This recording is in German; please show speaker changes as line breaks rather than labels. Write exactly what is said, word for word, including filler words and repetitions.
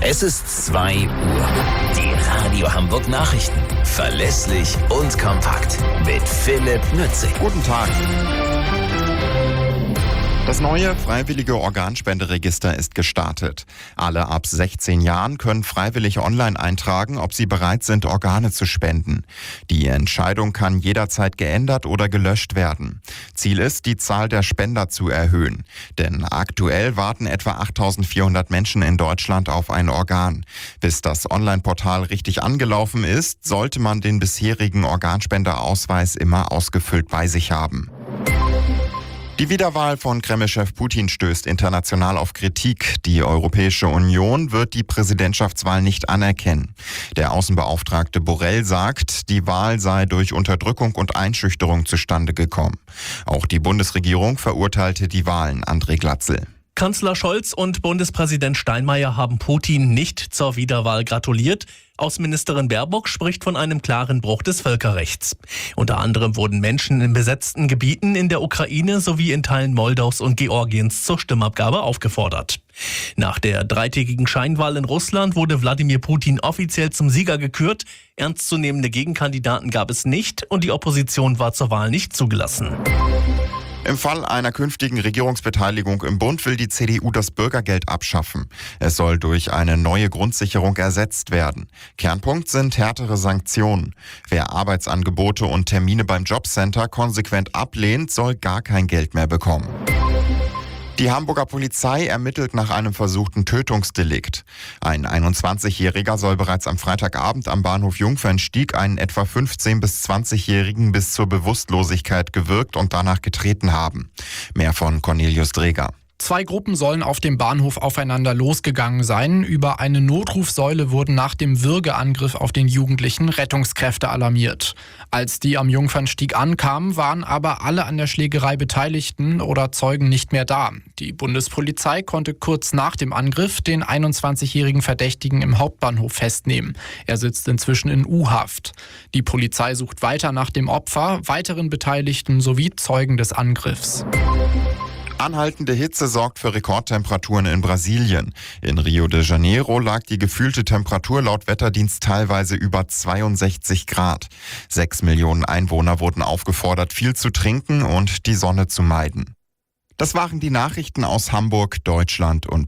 Es ist zwei Uhr. Die Radio Hamburg Nachrichten. Verlässlich und kompakt. Mit Philipp Nützig.
Guten Tag. Das neue freiwillige Organspenderegister ist gestartet. Alle ab sechzehn Jahren können freiwillig online eintragen, ob sie bereit sind, Organe zu spenden. Die Entscheidung kann jederzeit geändert oder gelöscht werden. Ziel ist, die Zahl der Spender zu erhöhen. Denn aktuell warten etwa achttausendvierhundert Menschen in Deutschland auf ein Organ. Bis das Online-Portal richtig angelaufen ist, sollte man den bisherigen Organspenderausweis immer ausgefüllt bei sich haben. Die Wiederwahl von Kreml-Chef Putin stößt international auf Kritik. Die Europäische Union wird die Präsidentschaftswahl nicht anerkennen. Der Außenbeauftragte Borrell sagt, die Wahl sei durch Unterdrückung und Einschüchterung zustande gekommen. Auch die Bundesregierung verurteilte die Wahlen. André Glatzel.
Kanzler Scholz und Bundespräsident Steinmeier haben Putin nicht zur Wiederwahl gratuliert. Außenministerin Baerbock spricht von einem klaren Bruch des Völkerrechts. Unter anderem wurden Menschen in besetzten Gebieten in der Ukraine sowie in Teilen Moldaus und Georgiens zur Stimmabgabe aufgefordert. Nach der dreitägigen Scheinwahl in Russland wurde Wladimir Putin offiziell zum Sieger gekürt. Ernstzunehmende Gegenkandidaten gab es nicht und die Opposition war zur Wahl nicht zugelassen.
Im Fall einer künftigen Regierungsbeteiligung im Bund will die C D U das Bürgergeld abschaffen. Es soll durch eine neue Grundsicherung ersetzt werden. Kernpunkt sind härtere Sanktionen. Wer Arbeitsangebote und Termine beim Jobcenter konsequent ablehnt, soll gar kein Geld mehr bekommen. Die Hamburger Polizei ermittelt nach einem versuchten Tötungsdelikt. Ein einundzwanzigjähriger soll bereits am Freitagabend am Bahnhof Jungfernstieg einen etwa fünfzehn- bis zwanzigjährigen bis zur Bewusstlosigkeit gewürgt und danach getreten haben. Mehr von Cornelius Dreger.
Zwei Gruppen sollen auf dem Bahnhof aufeinander losgegangen sein. Über eine Notrufsäule wurden nach dem Würgeangriff auf den Jugendlichen Rettungskräfte alarmiert. Als die am Jungfernstieg ankamen, waren aber alle an der Schlägerei Beteiligten oder Zeugen nicht mehr da. Die Bundespolizei konnte kurz nach dem Angriff den einundzwanzigjährigen Verdächtigen im Hauptbahnhof festnehmen. Er sitzt inzwischen in U-Haft. Die Polizei sucht weiter nach dem Opfer, weiteren Beteiligten sowie Zeugen des Angriffs.
Anhaltende Hitze sorgt für Rekordtemperaturen in Brasilien. In Rio de Janeiro lag die gefühlte Temperatur laut Wetterdienst teilweise über zweiundsechzig Grad. Sechs Millionen Einwohner wurden aufgefordert, viel zu trinken und die Sonne zu meiden. Das waren die Nachrichten aus Hamburg, Deutschland und